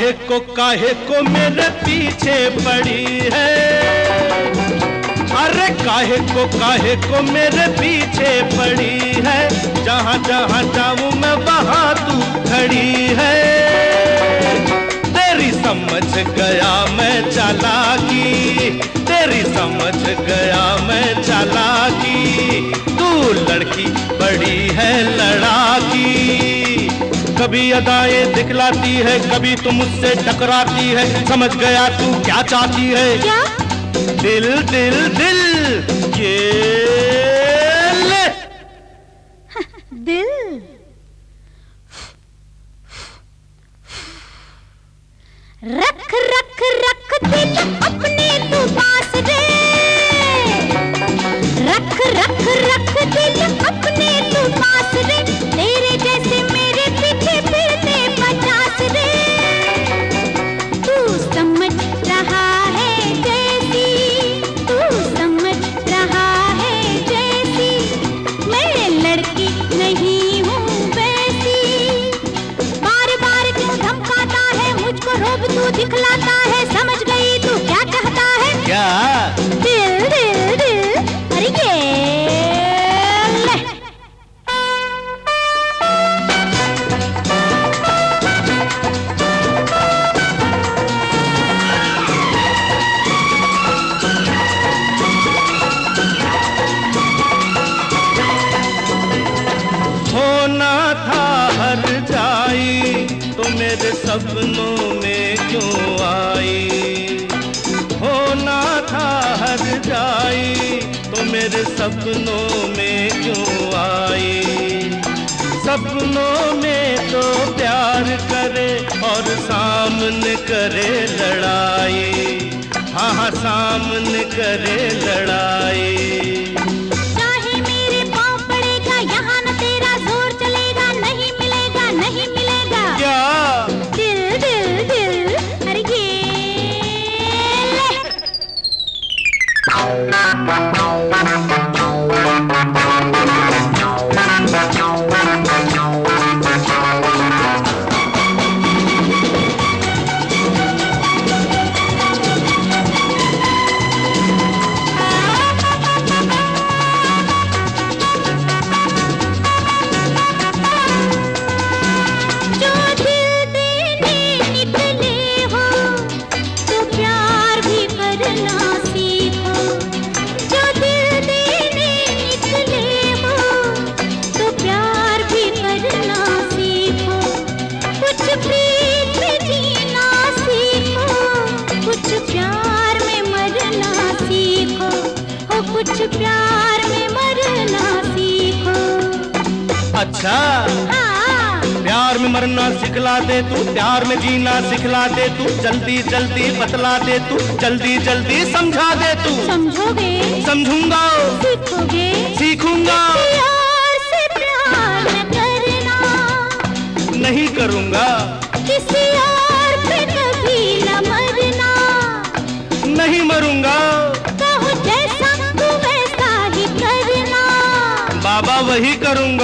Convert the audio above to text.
काहे को मेरे पीछे पड़ी है। अरे काहे को मेरे पीछे पड़ी है। जहाँ जहाँ जाऊँ मैं वहाँ तू खड़ी है। तेरी समझ गया मैं चालाकी, तेरी समझ गया मैं चालाकी। तू लड़की बड़ी है लड़ाकी। कभी अदाएं दिखलाती है, कभी तू मुझसे टकराती है। समझ गया तू क्या चाहती है। क्या? दिल दिल दिल ये ले। दिल रख रख रख दिल अपने तू पास रे। रख रख रख दिल अपने तू पास रे। तेरे जैसे मेरे पीछे फिरते 50 रे। तू समझ रहा है जैसी, तू समझ रहा है जैसी। मैं लड़की नहीं हूँ वैसी। बार बार क्यों धमकाता है मुझको, रोब तू दिखलाता है। समझ गई तू क्या चाहता है। क्या? दिल दिल दिल अरे ये ले। होना था हर जाई तो मेरे सपनों में क्यों आई। होना था हर जाई तो मेरे सपनों में क्यों आई। सपनों में तो प्यार करे और सामने करे लड़ाई। हाँ हाँ सामने करे लड़ाई। चाहे मेरे पाँव पड़ेगा यहाँ न तेरा जोर चलेगा। नहीं मिलेगा नहीं मिलेगा। क्या? दिल दिल दिल अरे ये ले। जो दिल देने निकले हो तो प्यार भी करना सीखो। जो दिल देने निकले हो तो प्यार भी करना सीखो। कुछ प्रीत में जीना सीखो, कुछ प्यार में मरना सीखो। हो कुछ प्यार में मरना सीखो। अच्छा हाँ प्यार में मरना सिखला दे तू, प्यार में जीना सिखला दे तू। जल्दी जल्दी बतला दे तू, जल्दी जल्दी समझा दे तू। समझोगे समझूंगा सीखोगे सीखूंगा। प्यार से प्यार न करना। नहीं करूंगा किसी और पे कभी न मरना। नहीं मरूंगा। कहो जैसा तू वैसा ही करना। बाबा वही करूंगा।